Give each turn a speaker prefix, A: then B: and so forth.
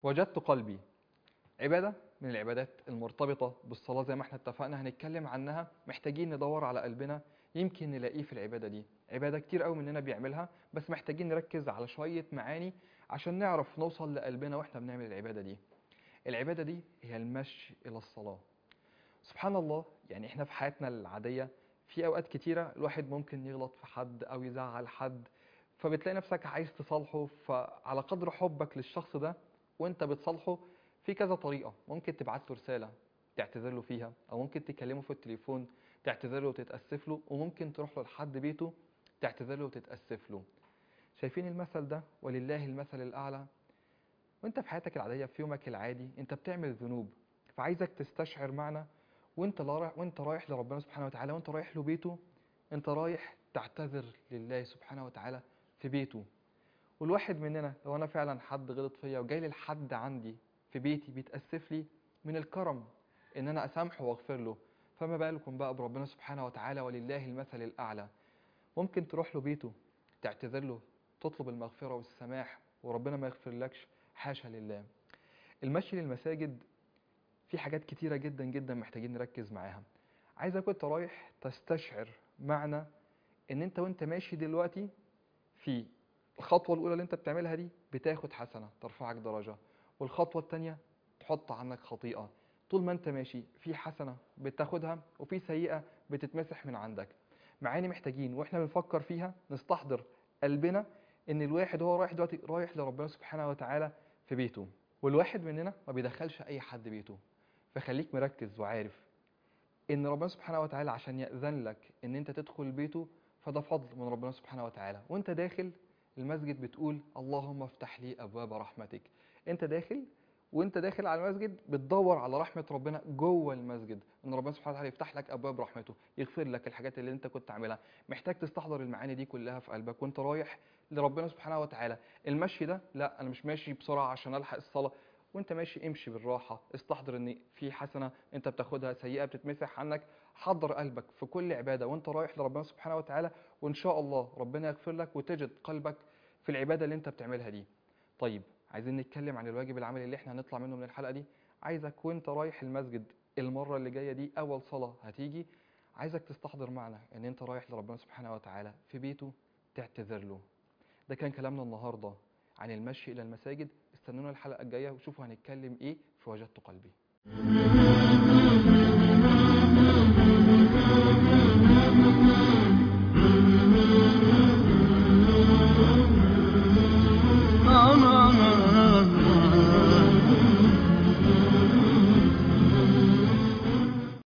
A: وجدت قلبي عبادة من العبادات المرتبطة بالصلاة زي ما احنا اتفقنا هنتكلم عنها. محتاجين ندور على قلبنا يمكن نلاقيه في العبادة دي. عبادة كتير قوي مننا بيعملها، بس محتاجين نركز على شوية معاني عشان نعرف نوصل لقلبنا واحنا بنعمل العبادة دي. العبادة دي هي المشي إلى الصلاة. سبحان الله، يعني احنا في حياتنا العادية في أوقات كتيرة الواحد ممكن يغلط في حد أو يزعل حد، فبتلاقي نفسك عايز تصالحه. فعلى قدر حبك للشخص ده وانت بتصالحه في كذا طريقة. ممكن تبعت له رسالة تعتذر له فيها، أو ممكن تكلمه في التليفون تعتذر له وتتأسف له، وممكن تروح له لحد بيته تعتذر له وتتأسف له. شايفين المثل ده؟ ولله المثل الأعلى. وانت في حياتك العادية في يومك العادي انت بتعمل ذنوب، فعايزك تستشعر معنى وانت رايح لربنا سبحانه وتعالى، وانت رايح له بيته، انت رايح تعتذر لله سبحانه وتعالى في بيته. والواحد مننا لو انا فعلا حد غلط فيا وجاي لي لحد عندي في بيتي بيتأسف لي، من الكرم ان انا اسامحه واغفر له، فما بالكم بقى بربنا سبحانه وتعالى ولله المثل الاعلى. ممكن تروح له بيته تعتذر له، تطلب المغفرة والسماح، وربنا ما يغفر لكش، حاشا لله. المشي للمساجد في حاجات كتيرة جدا جدا محتاجين نركز معاها. عايزك وانت رايح تستشعر معنى ان انت وانت ماشي دلوقتي في الخطوة الأولى اللي انت بتعملها دي بتاخد حسنة ترفعك درجة، والخطوة التانية تحط عنك خطيئة. طول ما انت ماشي في حسنة بتاخدها وفي سيئة بتتمسح من عندك. معاني محتاجين واحنا بنفكر فيها نستحضر قلبنا ان الواحد هو رايح دلوقتي رايح لربنا سبحانه وتعالى في بيته، والواحد مننا ما بيدخلش اي حد بيته. فخليك مركز وعارف ان ربنا سبحانه وتعالى عشان يأذن لك ان انت تدخل بيته فده فضل من ربنا سبحانه وتعالى. وانت داخل المسجد بتقول اللهم افتح لي ابواب رحمتك. انت داخل وانت داخل على المسجد بتدور على رحمة ربنا جوه المسجد، ان ربنا سبحانه وتعالى يفتح لك ابواب رحمته، يغفر لك الحاجات اللي انت كنت عاملها. محتاج تستحضر المعاني دي كلها في قلبك وانت رايح لربنا سبحانه وتعالى. المشي ده لا، انا مش ماشي بسرعة عشان الحق الصلاة. وانت ماشي امشي بالراحة، استحضر ان في حسنة انت بتاخدها، سيئة بتتمسح عنك. حضر قلبك في كل عبادة وانت رايح لربنا سبحانه وتعالى، وان شاء الله ربنا يغفر لك وتجد قلبك في العبادة اللي انت بتعملها دي. طيب عايزين نتكلم عن الواجب العملي اللي احنا هنطلع منه من الحلقة دي. عايزك وانت رايح المسجد المرة اللي جاية دي اول صلاة هتيجي، عايزك تستحضر معنى ان انت رايح لربنا سبحانه وتعالى في بيته تعتذر له. ده كان كلامنا النهاردة عن المشي إلى المساجد. استنونا الحلقة الجاية وشوفوا هنتكلم إيه في وجدت قلبي.